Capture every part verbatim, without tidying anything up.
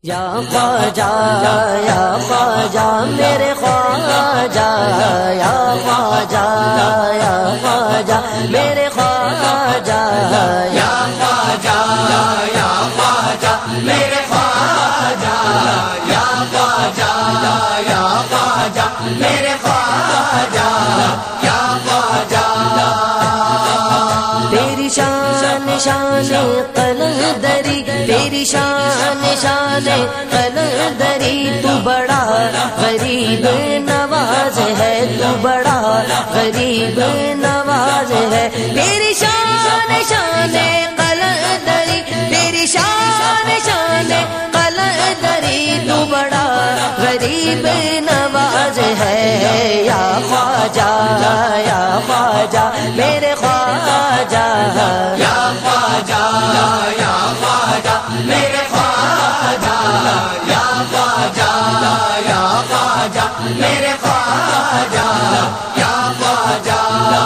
یا خواجہ یا خواجہ میرے خواجہ یا خواجہ یا خواجہ میرے خواجہ یا خواجہ یا خواجہ میرے خواجہ یا خواجہ یا خواجہ میرے خواجہ یا خواجہ تیری شان شان قلندری تیری شان شان قلندری تو بڑا غریب نواز ہے تو بڑا غریب نواز ہے تیری شان شان قلندری تیری شان شان قلندری تو بڑا غریب نواز ہے یا خواجہ یا خواجہ میرے خواجہ یا خواجہ یا خواجہ میرے خواجہ یا خواجہ یا خواجہ میرے خواجہ یا خواجہ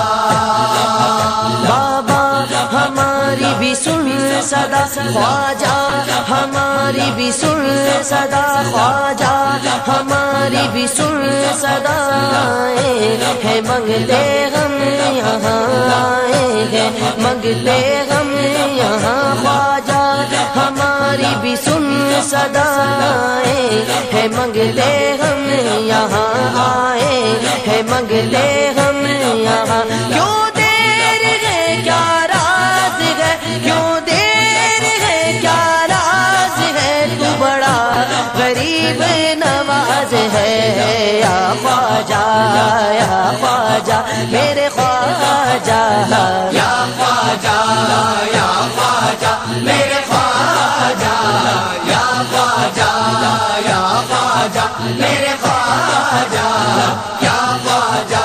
بابا ہماری بھی سن صدا خواجہ ہماری بھی سن صدا خواجہ ہماری بھی سن صدا ہے منگتے ہم یہاں آئے ہیں منگتے ہم یہاں خواجہ ہماری بھی سن صدا ہے منگتے ہم یہاں آئے ہیں منگتے ہم یہاں کیوں دیر ہے کیا راز ہے کیوں دیر ہے کیا راز ہے تو بڑا غریب نواز ہے یا خواجہ یا خواجہ میرے خواجہ یا خواجہ یا خواجہ میرے خواجہ یا خواجہ یا خواجہ میرے خواجہ یا خواجہ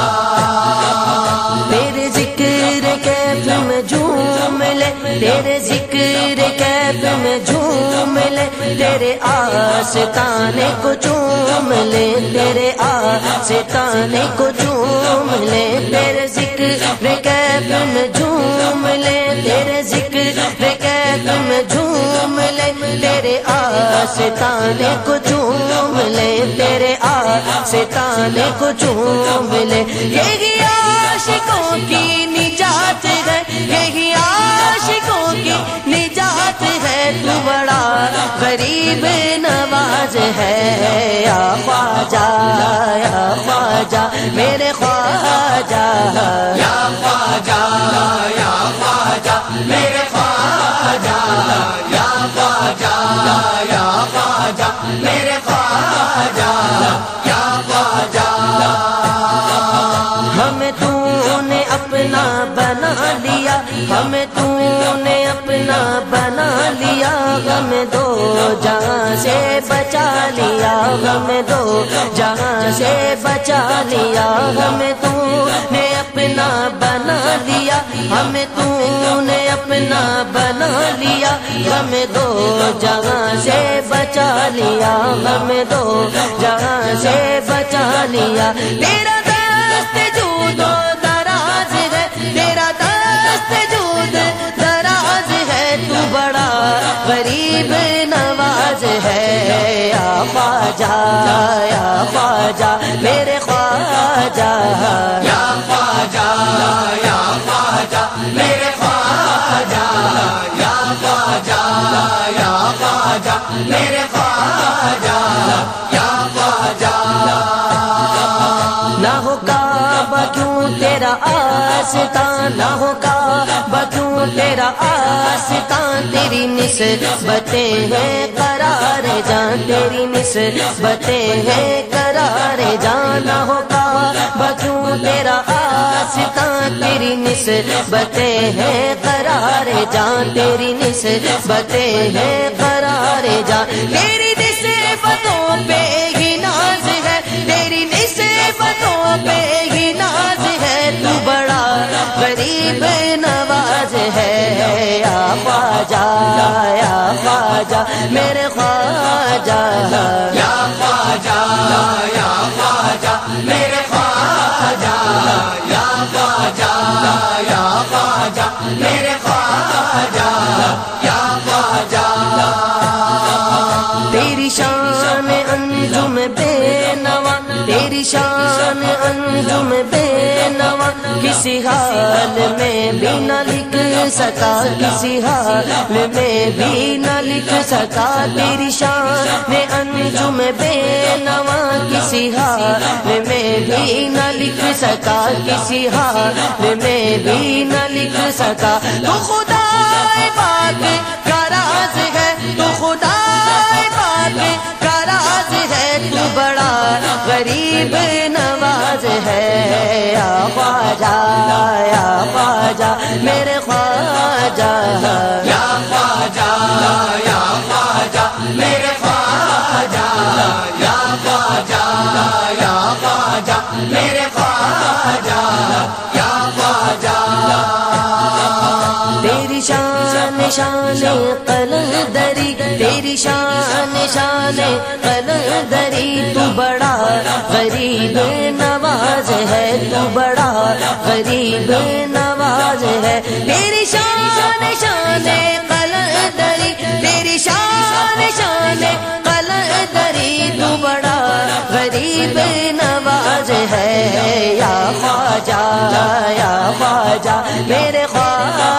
تیرے ذکر کیف میں جھوم لے تیرے ذکر کیف میں جھوم لے تیرے آستانے کو چوم لے تیرے آستانے کو چوم لے تیرے ذکر کیف میں جھوم لے تیرے ذکر کیف میں جھوم لے تیرے آستانے کو چوم لے تیرے آستانے کو چوم لے یہی عاشقوں کی نجات ہے یہی عاشقوں کی نجات ہے تو بڑا غریب نواز ہے یا خواجہ یا خواجہ میرے خواجہ یا خواجہ یا خواجہ میرے خواجہ یا خواجہ یا خواجہ میرے خواجہ یا خواجہ ہمیں تو نے اپنا بنا لیا ہمیں تو نے اپنا بنا لیا غم دو جہاں سے بچا لیا غم دو جہاں سے بچا لیا ہمیں تو نے اپنا بنا لیا ہمیں تو نے اپنا بنا لیا غم دو جہاں سے بچا لیا غم دو جہاں سے بچا لیا تیرا دست جود و دراز ہے تیرا دست جود دراز ہے تو بڑا غریب نواز ہے یا خواجہ یا خواجہ میرے خواجہ یا خواجہ یا خواجہ میرے خواجہ یا خواجہ یا خواجہ میرے خواجہ یا خواجہ نہ ہو کعبہ کیوں تیرا آستان نہ ہو کعبہ کیوں تیرا آستان تیری نسبتیں ہیں قرار جان تیری نسبتیں ہیں قرار جان نہ ہو کعبہ کیوں تیرا آستان تیری نسبتیں ہیں قرار جان تیری نسبتیں ہیں قرار جان تیری نسبتوں پہ ہی ناز ہے تیری نسبتوں پہ ہی ناز ہے تو بڑا غریب نواز ہے یا خواجہ یا خواجہ میرے خواجہ یا خواجہ یا خواجہ میرے خواجہ یا خواجہ یا خواجہ میرے خواجہ یا خواجہ شان انجم بے نوا کسی حال میں بھی نہ لکھ سکا، کسی حال میں بھی نہ لکھ سکا، تیری شان انجم بے نوا کسی حال میں بھی نہ لکھ سکا، کسی حال میں بھی نہ لکھ سکا۔ تو خدا پاک کا راز ہے، تو خدا پاک کا راز ہے، تو بڑا غریب نواز ہے، یا خواجہ یا خواجہ میرے خواجہ، یا خواجہ یا خواجہ میرے خواجہ، یا خواجہ یا خواجہ میرے خواجہ، یا خواجہ۔ تیری شان شان قلندری، تیری شان شان قلندری، تو بڑا غریب نواز ہے، تو بڑا غریب نواز ہے، تیری شان شان قلندری، تیری شان شان قلندری، تو بڑا غریب نواز ہے، یا خواجہ یا خواجہ میرے خواجہ،